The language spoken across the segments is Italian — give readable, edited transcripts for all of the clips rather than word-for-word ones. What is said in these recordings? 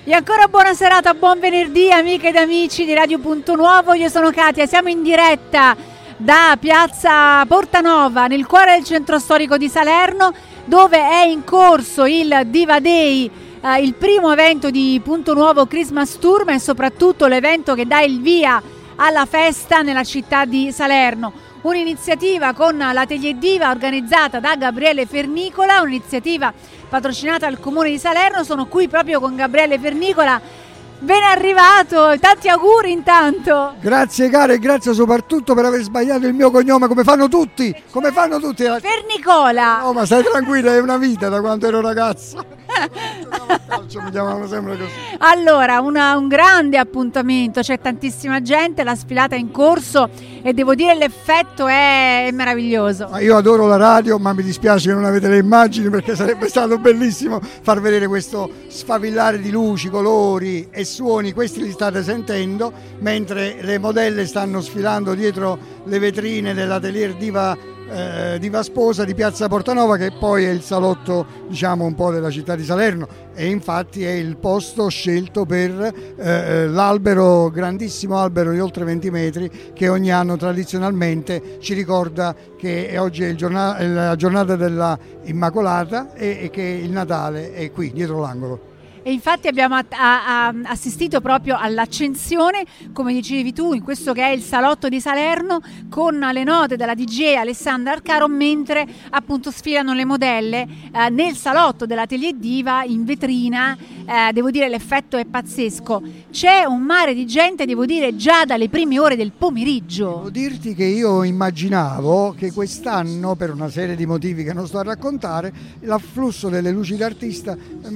E ancora buona serata, buon venerdì amiche ed amici di Radio Punto Nuovo. Io sono Katia, siamo in diretta da piazza Portanova nel cuore del centro storico di Salerno, dove è in corso il Diva Day, il primo evento di Punto Nuovo Christmas Tour, ma è soprattutto l'evento che dà il via alla festa nella città di Salerno. Un'iniziativa con l'Atelier Diva organizzata da Gabriele Fernicola, un'iniziativa patrocinata dal Comune di Salerno. Sono qui proprio con Gabriele Fernicola. Ben arrivato, tanti auguri intanto. Grazie cara e grazie soprattutto per aver sbagliato il mio cognome come fanno tutti. Fernicola. No, ma stai tranquilla, è una vita da quando ero ragazzo. Mi chiamavano sempre così. Allora, un grande appuntamento, c'è tantissima gente, la sfilata è in corso e devo dire l'effetto è meraviglioso. Ma io adoro la radio, ma mi dispiace che non avete le immagini, perché sarebbe stato bellissimo far vedere questo sfavillare di luci, colori e suoni. Questi li state sentendo mentre le modelle stanno sfilando dietro le vetrine dell'Atelier Diva Sposa di piazza Portanova, che poi è il salotto, diciamo, un po' della città di Salerno, e infatti è il posto scelto per l'albero, grandissimo albero di oltre 20 metri, che ogni anno tradizionalmente ci ricorda che oggi è la giornata della Immacolata e che il Natale è qui dietro l'angolo. E infatti abbiamo assistito proprio all'accensione, come dicevi tu, in questo che è il salotto di Salerno, con le note della DJ Alessandra Arcaro, mentre appunto sfilano le modelle nel salotto dell'Atelier Diva in vetrina. Devo dire l'effetto è pazzesco, c'è un mare di gente, devo dire, già dalle prime ore del pomeriggio. Devo dirti che io immaginavo che quest'anno, per una serie di motivi che non sto a raccontare, l'afflusso delle luci d'artista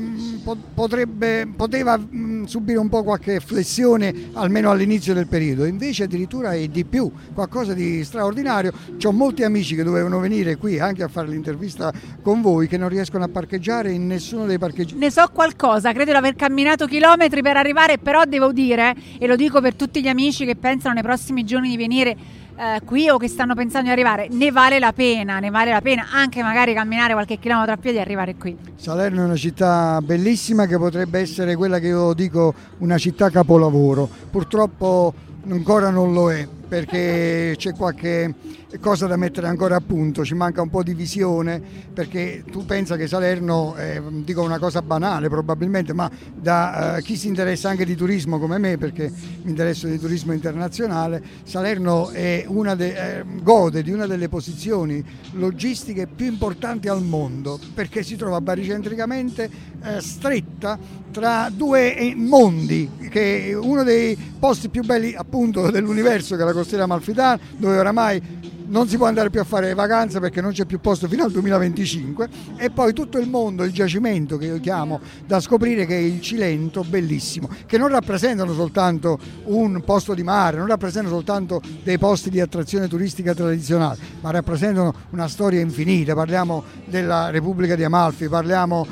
poteva subire un po' qualche flessione almeno all'inizio del periodo, invece addirittura è di più, qualcosa di straordinario. C'ho molti amici che dovevano venire qui anche a fare l'intervista con voi, che non riescono a parcheggiare in nessuno dei parcheggi. Ne so qualcosa, credo di aver camminato chilometri per arrivare, però devo dire, e lo dico per tutti gli amici che pensano nei prossimi giorni di venire qui o che stanno pensando di arrivare, ne vale la pena anche magari camminare qualche chilometro a piedi e arrivare qui. Salerno è una città bellissima che potrebbe essere quella che io dico una città capolavoro, purtroppo ancora non lo è, perché c'è qualche cosa da mettere ancora a punto, ci manca un po' di visione, perché tu pensa che Salerno, dico una cosa banale probabilmente, ma da chi si interessa anche di turismo come me, perché mi interesso di turismo internazionale, Salerno è gode di una delle posizioni logistiche più importanti al mondo, perché si trova baricentricamente stretta tra due mondi, che è uno dei posti più belli appunto dell'universo, che è la costiera amalfitana, dove oramai non si può andare più a fare vacanze perché non c'è più posto fino al 2025, e poi tutto il mondo, il giacimento che io chiamo da scoprire, che è il Cilento, bellissimo, che non rappresentano soltanto un posto di mare, non rappresentano soltanto dei posti di attrazione turistica tradizionale, ma rappresentano una storia infinita. Parliamo della Repubblica di Amalfi, parliamo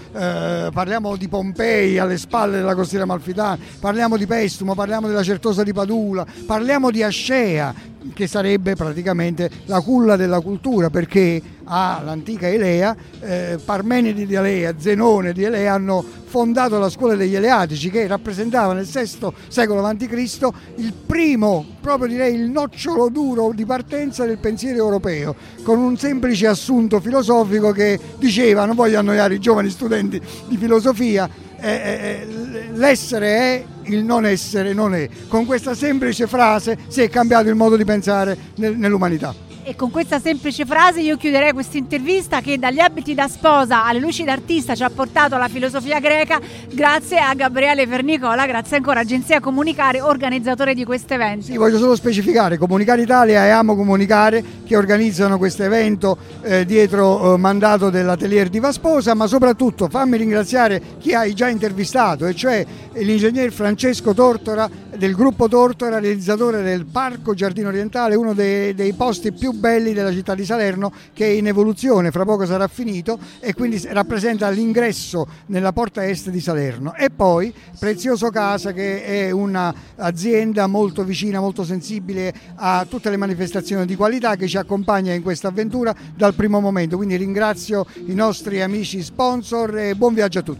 di Pompei alle spalle della costiera amalfitana, parliamo di Pestumo, parliamo della Certosa di Padula, parliamo di Ascea, che sarebbe praticamente la culla della cultura, perché l'antica Elea, Parmenide di Elea, Zenone di Elea hanno fondato la scuola degli Eleatici, che rappresentava nel VI secolo a.C. il primo, proprio direi il nocciolo duro di partenza del pensiero europeo, con un semplice assunto filosofico che diceva, non voglio annoiare i giovani studenti di filosofia, l'essere è, il non essere non è. Con questa semplice frase si è cambiato il modo di pensare nell'umanità. E con questa semplice frase io chiuderei questa intervista, che dagli abiti da sposa alle luci d'artista ci ha portato alla filosofia greca, grazie a Gabriele Fernicola, grazie ancora Agenzia Comunicare, organizzatore di questo evento. Sì, voglio solo specificare, Comunicare Italia e Amo Comunicare, che organizzano questo evento dietro mandato dell'Atelier Diva Sposa, ma soprattutto fammi ringraziare chi hai già intervistato, e cioè l'ingegner Francesco Tortora del gruppo Tortora, realizzatore del Parco Giardino Orientale, uno dei posti più belli della città di Salerno, che è in evoluzione, fra poco sarà finito, e quindi rappresenta l'ingresso nella porta est di Salerno. E poi Prezioso Casa, che è un'azienda molto vicina, molto sensibile a tutte le manifestazioni di qualità, che ci accompagna in questa avventura dal primo momento. Quindi ringrazio i nostri amici sponsor e buon viaggio a tutti.